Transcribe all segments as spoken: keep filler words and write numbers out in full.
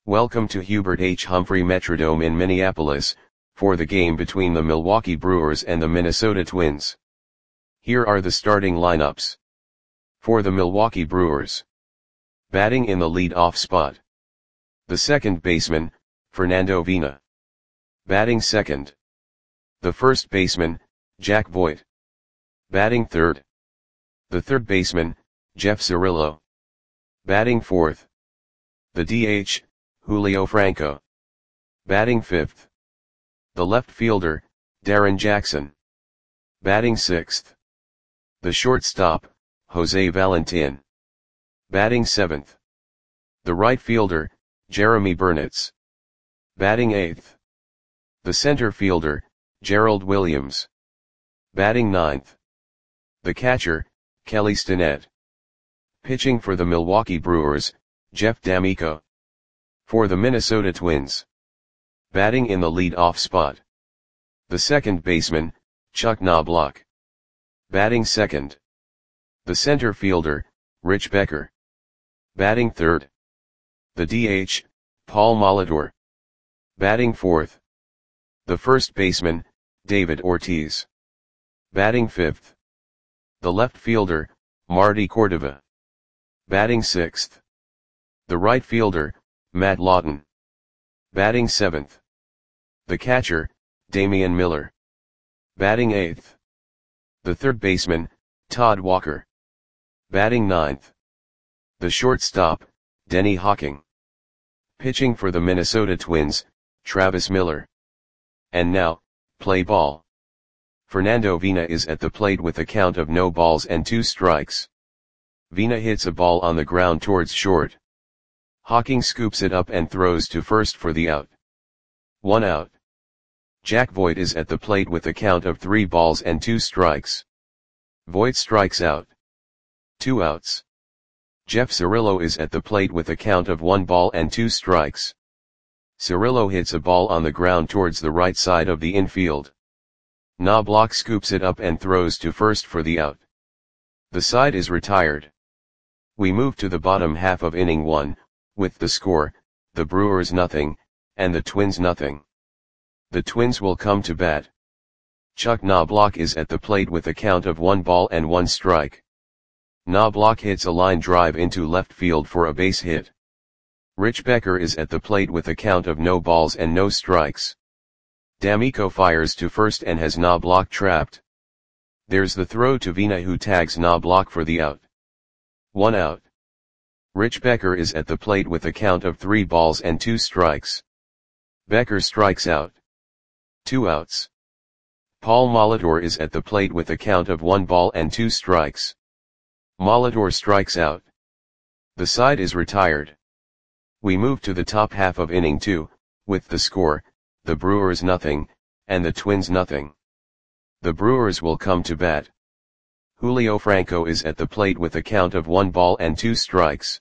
Welcome to Hubert H. Humphrey Metrodome in Minneapolis, for the game between the Milwaukee Brewers and the Minnesota Twins. Here are the starting lineups. For the Milwaukee Brewers. Batting in the lead-off spot. The second baseman, Fernando Vina. Batting second. The first baseman, Jack Voigt. Batting third. The third baseman, Jeff Cirillo. Batting fourth. The D H, Julio Franco. Batting fifth. The left fielder, Darrin Jackson. Batting sixth. The shortstop, Jose Valentin. Batting seventh. The right fielder, Jeremy Burnitz. Batting eighth. The center fielder, Gerald Williams. Batting ninth. The catcher, Kelly Stinnett. Pitching for the Milwaukee Brewers, Jeff D'Amico. For the Minnesota Twins. Batting in the lead-off spot. The second baseman, Chuck Knobloch. Batting second. The center fielder, Rich Becker. Batting third. The D H, Paul Molitor. Batting fourth. The first baseman, David Ortiz. Batting fifth. The left fielder, Marty Cordova. Batting sixth. The right fielder, Matt Lawton. Batting seventh. The catcher, Damian Miller. Batting eighth. The third baseman, Todd Walker. Batting ninth. The shortstop, Denny Hawking. Pitching for the Minnesota Twins, Travis Miller. And now, play ball. Fernando Vina is at the plate with a count of no balls and two strikes. Vina hits a ball on the ground towards short. Hawking scoops it up and throws to first for the out. One out. Jack Voigt is at the plate with a count of three balls and two strikes. Voigt strikes out. Two outs. Jeff Cirillo is at the plate with a count of one ball and two strikes. Cirillo hits a ball on the ground towards the right side of the infield. Knobloch scoops it up and throws to first for the out. The side is retired. We move to the bottom half of inning one, with the score, the Brewers nothing, and the Twins nothing. The Twins will come to bat. Chuck Knobloch is at the plate with a count of one ball and one strike. Knobloch hits a line drive into left field for a base hit. Rich Becker is at the plate with a count of no balls and no strikes. D'Amico fires to first and has Knobloch trapped. There's the throw to Vina, who tags Knobloch for the out. One out. Rich Becker is at the plate with a count of three balls and two strikes. Becker strikes out. Two outs. Paul Molitor is at the plate with a count of one ball and two strikes. Molitor strikes out. The side is retired. We move to the top half of inning two, with the score, the Brewers nothing, and the Twins nothing. The Brewers will come to bat. Julio Franco is at the plate with a count of one ball and two strikes.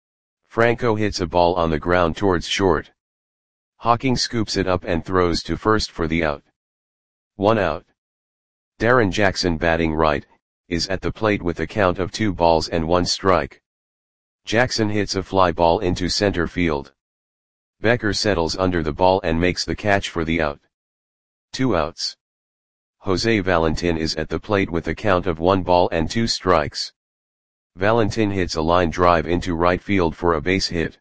Franco hits a ball on the ground towards short. Hawking scoops it up and throws to first for the out. One out. Darrin Jackson, batting right, is at the plate with a count of two balls and one strike. Jackson hits a fly ball into center field. Becker settles under the ball and makes the catch for the out. Two outs. Jose Valentin is at the plate with a count of one ball and two strikes. Valentin hits a line drive into right field for a base hit.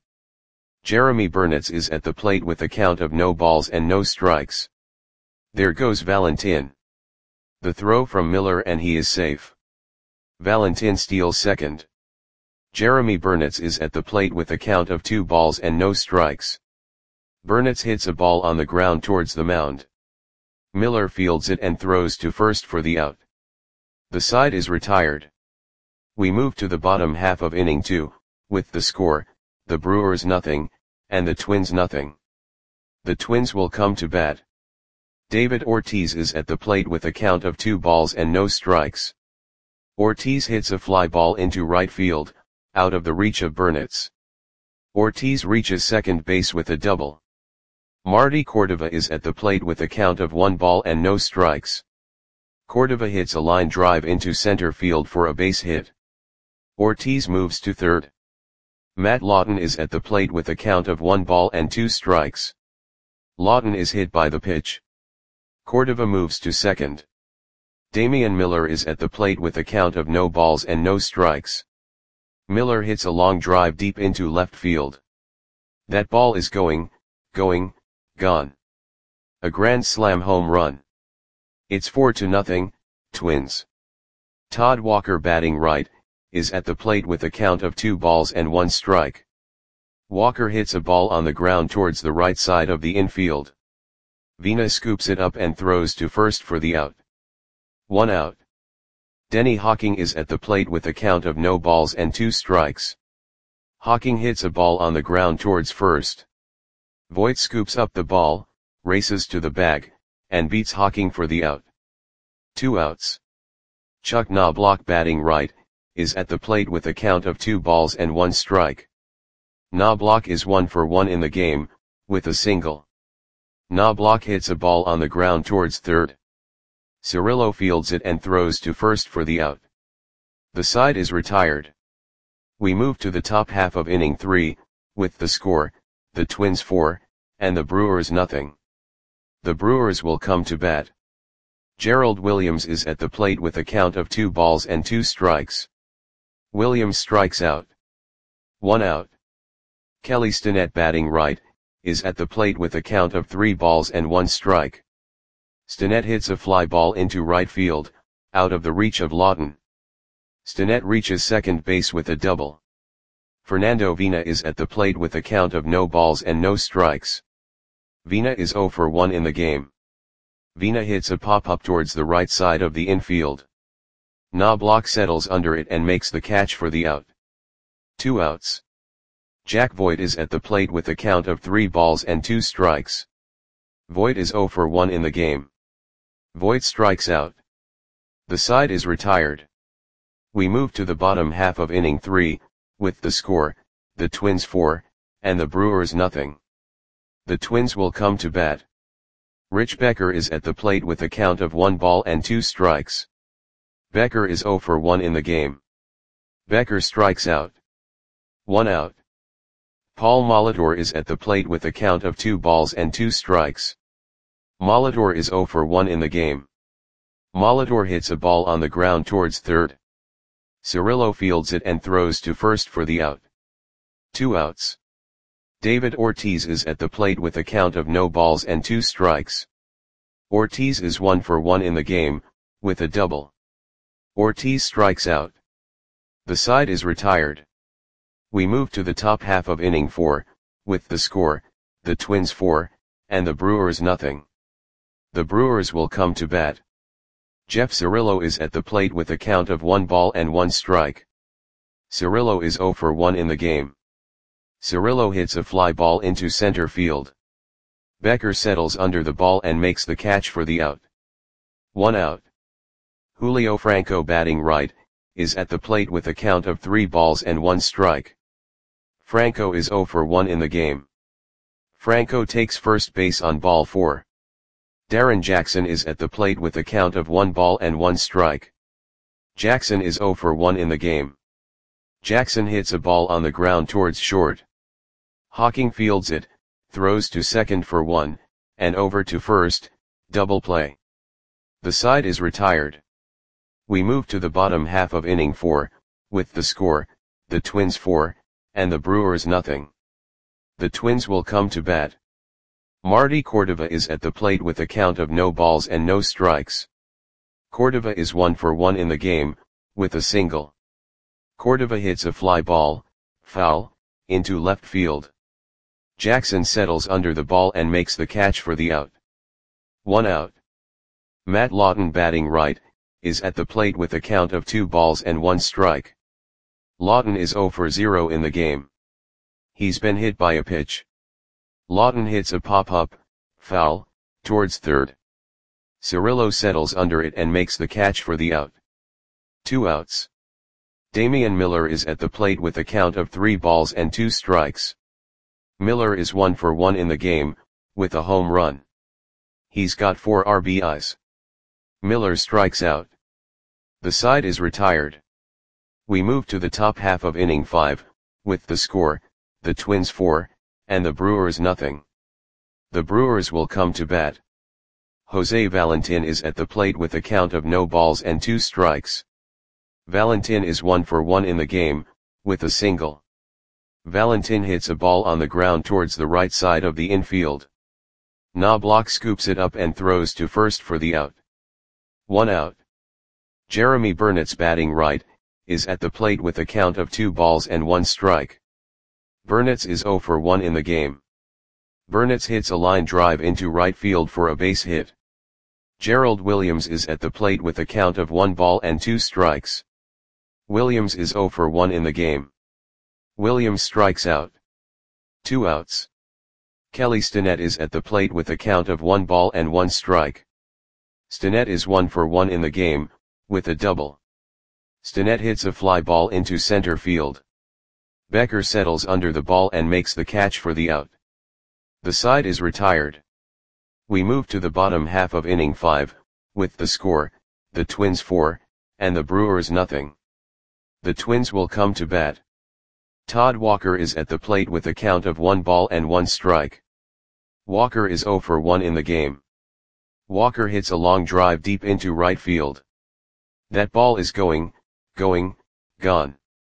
Jeremy Burnitz is at the plate with a count of no balls and no strikes. There goes Valentin. The throw from Miller and he is safe. Valentin steals second. Jeremy Burnitz is at the plate with a count of two balls and no strikes. Burnitz hits a ball on the ground towards the mound. Miller fields it and throws to first for the out. The side is retired. We move to the bottom half of inning two, with the score, the Brewers nothing, and the Twins nothing. The Twins will come to bat. David Ortiz is at the plate with a count of two balls and no strikes. Ortiz hits a fly ball into right field, out of the reach of Burnitz. Ortiz reaches second base with a double. Marty Cordova is at the plate with a count of one ball and no strikes. Cordova hits a line drive into center field for a base hit. Ortiz moves to third. Matt Lawton is at the plate with a count of one ball and two strikes. Lawton is hit by the pitch. Cordova moves to second. Damian Miller is at the plate with a count of no balls and no strikes. Miller hits a long drive deep into left field. That ball is going, going, gone. A grand slam home run. It's four to nothing, Twins. Todd Walker, batting right, is at the plate with a count of two balls and one strike. Walker hits a ball on the ground towards the right side of the infield. Vina scoops it up and throws to first for the out. One out. Denny Hawking is at the plate with a count of no balls and two strikes. Hawking hits a ball on the ground towards first. Voit scoops up the ball, races to the bag, and beats Hawking for the out. Two outs. Chuck Knobloch, batting right, is at the plate with a count of two balls and one strike. Knobloch is one for one in the game, with a single. Knobloch hits a ball on the ground towards third. Cirillo fields it and throws to first for the out. The side is retired. We move to the top half of inning three, with the score, the Twins four, and the Brewers nothing. The Brewers will come to bat. Gerald Williams is at the plate with a count of two balls and two strikes. Williams strikes out. One out. Kelly Stinnett, batting right, is at the plate with a count of three balls and one strike. Stinnett hits a fly ball into right field, out of the reach of Lawton. Stinnett reaches second base with a double. Fernando Vina is at the plate with a count of no balls and no strikes. Vina is zero for one in the game. Vina hits a pop-up towards the right side of the infield. Knobloch settles under it and makes the catch for the out. Two outs. Jack Voit is at the plate with a count of three balls and two strikes. Voit is zero for one in the game. Voit strikes out. The side is retired. We move to the bottom half of inning three, with the score, the Twins four, and the Brewers nothing. The Twins will come to bat. Rich Becker is at the plate with a count of one ball and two strikes. Becker is zero for one in the game. Becker strikes out. One out. Paul Molitor is at the plate with a count of two balls and two strikes. Molitor is zero for one in the game. Molitor hits a ball on the ground towards third. Cirillo fields it and throws to first for the out. Two outs. David Ortiz is at the plate with a count of no balls and two strikes. Ortiz is one for one in the game, with a double. Ortiz strikes out. The side is retired. We move to the top half of inning four, with the score, the Twins four, and the Brewers nothing. The Brewers will come to bat. Jeff Cirillo is at the plate with a count of one ball and one strike. Cirillo is zero for one in the game. Cirillo hits a fly ball into center field. Becker settles under the ball and makes the catch for the out. One out. Julio Franco, batting right, is at the plate with a count of three balls and one strike. Franco is zero for one in the game. Franco takes first base on ball four. Darren Jackson is at the plate with a count of one ball and one strike. Jackson is zero for one in the game. Jackson hits a ball on the ground towards short. Hawking fields it, throws to second for one, and over to first, double play. The side is retired. We move to the bottom half of inning four, with the score, the Twins four, and the Brewers nothing. The Twins will come to bat. Marty Cordova is at the plate with a count of no balls and no strikes. Cordova is one for one in the game, with a single. Cordova hits a fly ball, foul, into left field. Jackson settles under the ball and makes the catch for the out. One out. Matt Lawton, batting right, is at the plate with a count of two balls and one strike. Lawton is zero for zero in the game. He's been hit by a pitch. Lawton hits a pop-up, foul, towards third. Cirillo settles under it and makes the catch for the out. Two outs. Damian Miller is at the plate with a count of three balls and two strikes. Miller is one for one in the game, with a home run. He's got four R B Is. Miller strikes out. The side is retired. We move to the top half of inning five, with the score, the Twins four, and the Brewers nothing. The Brewers will come to bat. Jose Valentin is at the plate with a count of no balls and two strikes. Valentin is one for one in the game, with a single. Valentin hits a ball on the ground towards the right side of the infield. Knobloch scoops it up and throws to first for the out. One out. Jeremy Burnett's batting right, is at the plate with a count of two balls and one strike. Burnett's is zero for one in the game. Burnett's hits a line drive into right field for a base hit. Gerald Williams is at the plate with a count of one ball and two strikes. Williams is zero for one in the game. Williams strikes out. Two outs. Kelly Stinnett is at the plate with a count of one ball and one strike. Stinnett is one for one in the game, with a double. Stinnett hits a fly ball into center field. Becker settles under the ball and makes the catch for the out. The side is retired. We move to the bottom half of inning five, with the score, the Twins four, and the Brewers nothing. The Twins will come to bat. Todd Walker is at the plate with a count of one ball and one strike. Walker is zero for one in the game. Walker hits a long drive deep into right field. That ball is going, going, gone.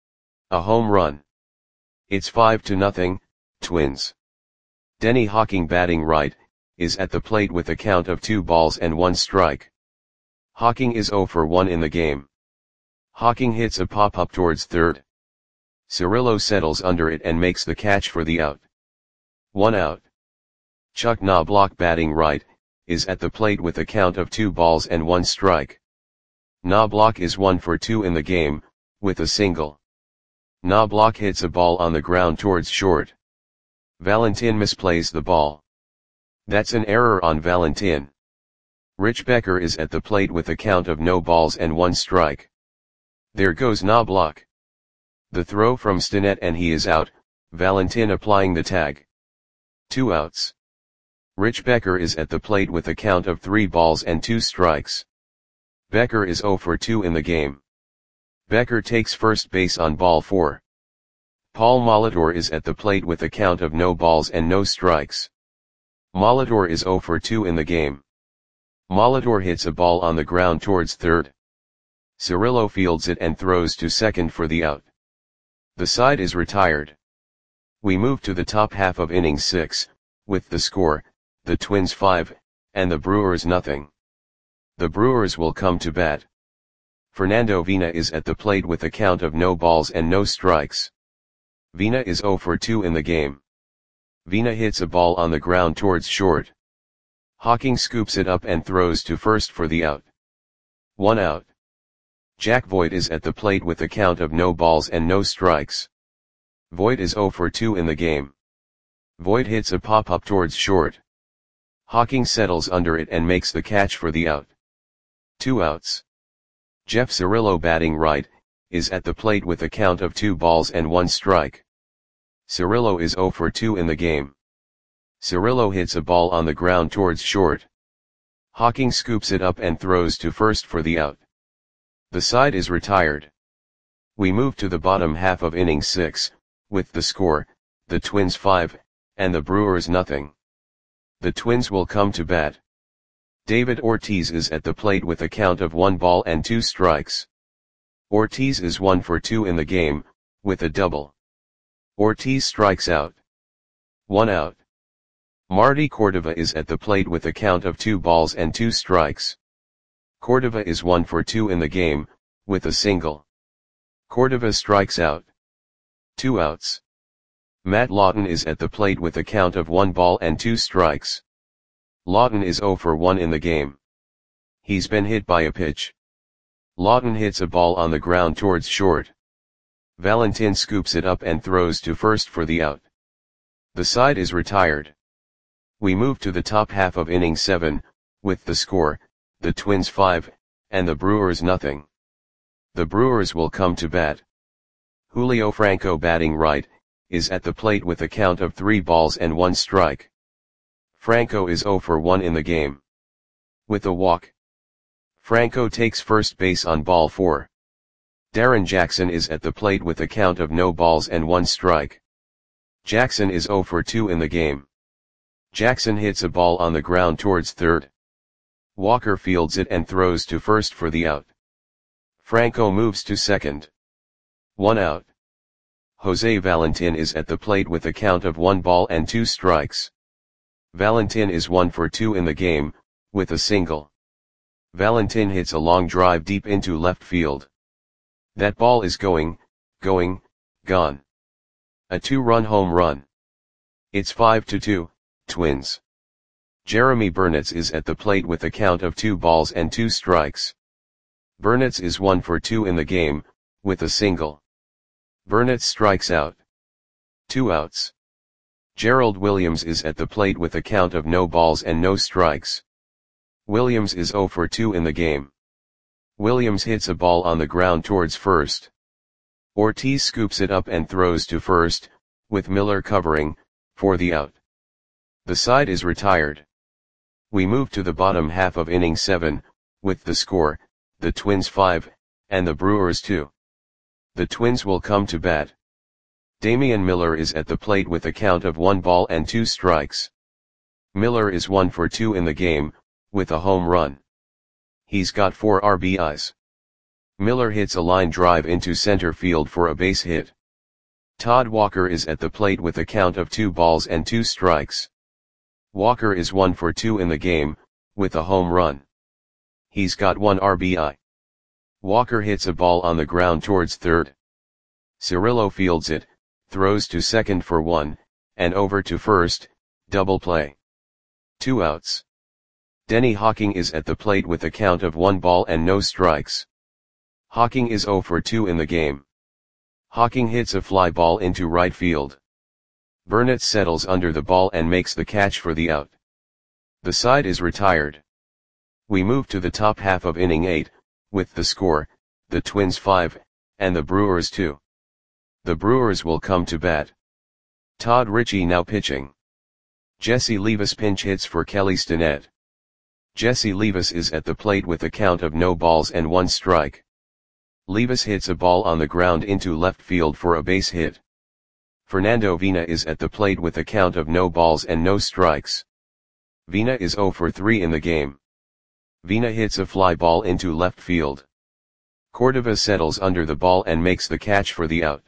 A home run. It's five to nothing, Twins. Denny Hawking batting right, is at the plate with a count of two balls and one strike. Hawking is zero for one in the game. Hawking hits a pop-up towards third. Cirillo settles under it and makes the catch for the out. One out. Chuck Knobloch batting right, is at the plate with a count of two balls and one strike. Knobloch is one for two in the game, with a single. Knobloch hits a ball on the ground towards short. Valentin misplays the ball. That's an error on Valentin. Rich Becker is at the plate with a count of no balls and one strike. There goes Knobloch. The throw from Stinnett and he is out, Valentin applying the tag. Two outs. Rich Becker is at the plate with a count of three balls and two strikes. Becker is zero for two in the game. Becker takes first base on ball four. Paul Molitor is at the plate with a count of no balls and no strikes. Molitor is zero for two in the game. Molitor hits a ball on the ground towards third. Cirillo fields it and throws to second for the out. The side is retired. We move to the top half of inning six, with the score, the Twins five, and the Brewers nothing. The Brewers will come to bat. Fernando Vina is at the plate with a count of no balls and no strikes. Vina is zero for two in the game. Vina hits a ball on the ground towards short. Hawking scoops it up and throws to first for the out. One out. Jack Voigt is at the plate with a count of no balls and no strikes. Voigt is zero for two in the game. Voigt hits a pop-up towards short. Hawking settles under it and makes the catch for the out. Two outs. Jeff Cirillo batting right, is at the plate with a count of two balls and one strike. Cirillo is zero for two in the game. Cirillo hits a ball on the ground towards short. Hawking scoops it up and throws to first for the out. The side is retired. We move to the bottom half of inning six, with the score, the Twins five, and the Brewers nothing. The Twins will come to bat. David Ortiz is at the plate with a count of one ball and two strikes. Ortiz is one for two in the game, with a double. Ortiz strikes out. One out. Marty Cordova is at the plate with a count of two balls and two strikes. Cordova is one for two in the game, with a single. Cordova strikes out. Two outs. Matt Lawton is at the plate with a count of one ball and two strikes. Lawton is zero for one in the game. He's been hit by a pitch. Lawton hits a ball on the ground towards short. Valentin scoops it up and throws to first for the out. The side is retired. We move to the top half of inning seven, with the score, the Twins five, and the Brewers nothing. The Brewers will come to bat. Julio Franco batting right, is at the plate with a count of three balls and one strike. Franco is zero for one in the game. With a walk. Franco takes first base on ball four. Darren Jackson is at the plate with a count of no balls and one strike. Jackson is oh for two in the game. Jackson hits a ball on the ground towards third. Walker fields it and throws to first for the out. Franco moves to second. One out. Jose Valentin is at the plate with a count of one ball and two strikes. Valentin is one for two in the game, with a single. Valentin hits a long drive deep into left field. That ball is going, going, gone. A two-run home run. It's five to two, Twins. Jeremy Burnitz is at the plate with a count of two balls and two strikes. Burnitz is one for two in the game, with a single. Burnitz strikes out. Two outs. Gerald Williams is at the plate with a count of no balls and no strikes. Williams is oh for two in the game. Williams hits a ball on the ground towards first. Ortiz scoops it up and throws to first, with Miller covering, for the out. The side is retired. We move to the bottom half of inning seven, with the score, the Twins five, and the Brewers two. The Twins will come to bat. Damian Miller is at the plate with a count of one ball and two strikes. Miller is one for two in the game, with a home run. He's got four R B Is. Miller hits a line drive into center field for a base hit. Todd Walker is at the plate with a count of two balls and two strikes. Walker is one for two in the game, with a home run. He's got one R B I. Walker hits a ball on the ground towards third. Cirillo fields it, throws to second for one, and over to first, double play. Two outs. Denny Hawking is at the plate with a count of one ball and no strikes. Hawking is oh for two in the game. Hawking hits a fly ball into right field. Burnitz settles under the ball and makes the catch for the out. The side is retired. We move to the top half of inning eight, with the score, the Twins five, and the Brewers two. The Brewers will come to bat. Todd Ritchie now pitching. Jesse Levis pinch hits for Kelly Stinnett. Jesse Levis is at the plate with a count of no balls and one strike. Levis hits a ball on the ground into left field for a base hit. Fernando Vina is at the plate with a count of no balls and no strikes. Vina is oh for three in the game. Vina hits a fly ball into left field. Cordova settles under the ball and makes the catch for the out.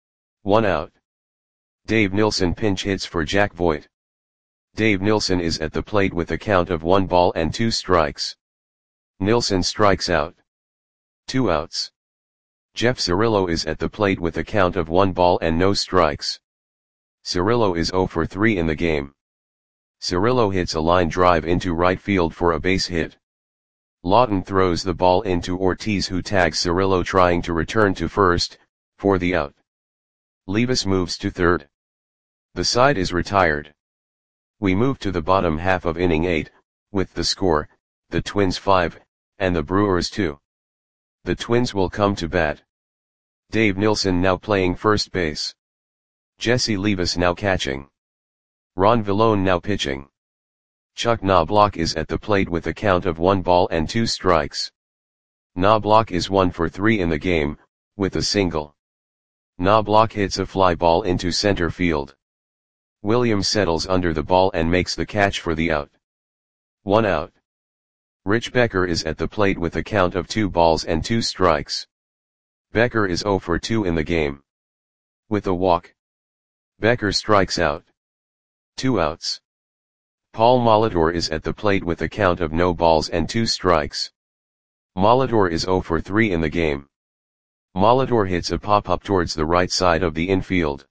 One out. Dave Nilsson pinch hits for Jack Voigt. Dave Nilsson is at the plate with a count of one ball and two strikes. Nilsson strikes out. Two outs. Jeff Cirillo is at the plate with a count of one ball and no strikes. Cirillo is oh for three in the game. Cirillo hits a line drive into right field for a base hit. Lawton throws the ball into Ortiz, who tags Cirillo trying to return to first, for the out. Levis moves to third. The side is retired. We move to the bottom half of inning eight, with the score, the Twins five, and the Brewers two. The Twins will come to bat. Dave Nilsson now playing first base. Jesse Levis now catching. Ron Villone now pitching. Chuck Knobloch is at the plate with a count of one ball and two strikes. Knobloch is one for three in the game, with a single. Knobloch hits a fly ball into center field. Williams settles under the ball and makes the catch for the out. One out. Rich Becker is at the plate with a count of two balls and two strikes. Becker is oh for two in the game. With a walk. Becker strikes out. Two outs. Paul Molitor is at the plate with a count of no balls and two strikes. Molitor is oh for three in the game. Molitor hits a pop-up towards the right side of the infield.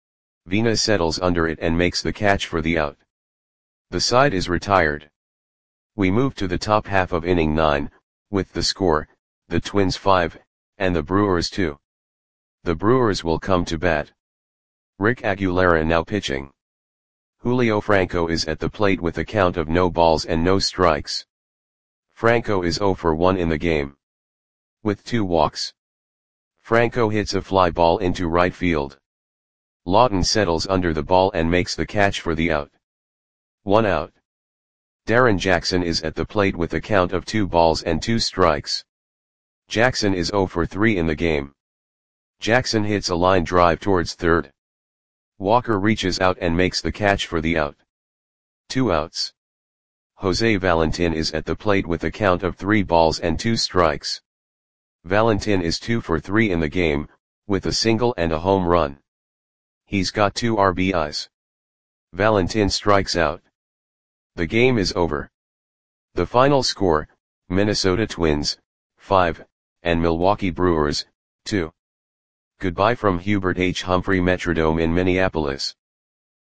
Vina settles under it and makes the catch for the out. The side is retired. We move to the top half of inning nine, with the score, the Twins five, and the Brewers two. The Brewers will come to bat. Rick Aguilera now pitching. Julio Franco is at the plate with a count of no balls and no strikes. Franco is oh for one in the game. With two walks. Franco hits a fly ball into right field. Lawton settles under the ball and makes the catch for the out. One out. Darren Jackson is at the plate with a count of two balls and two strikes. Jackson is zero for three in the game. Jackson hits a line drive towards third. Walker reaches out and makes the catch for the out. Two outs. Jose Valentin is at the plate with a count of three balls and two strikes. Valentin is two for three in the game, with a single and a home run. He's got two R B Is. Valentin strikes out. The game is over. The final score, Minnesota Twins, five, and Milwaukee Brewers, two. Goodbye from Hubert H. Humphrey Metrodome in Minneapolis.